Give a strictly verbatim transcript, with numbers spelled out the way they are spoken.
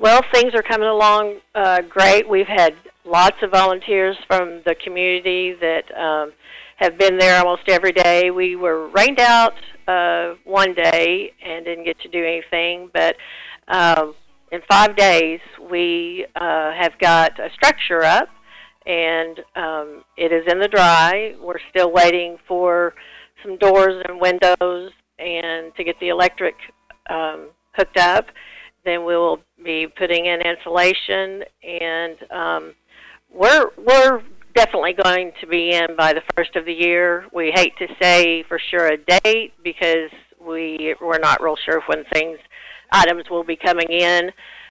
Well, things are coming along uh, great. We've had lots of volunteers from the community that um, have been there almost every day. We were rained out uh, one day and didn't get to do anything, but um, in five days we uh, have got a structure up, and um, it is in the dry. We're still waiting for some doors and windows and to get the electric um, hooked up. Then we will be putting in insulation, and um, we're we're definitely going to be in by the first of the year. We hate to say for sure a date because we we're not real sure when things items will be coming in,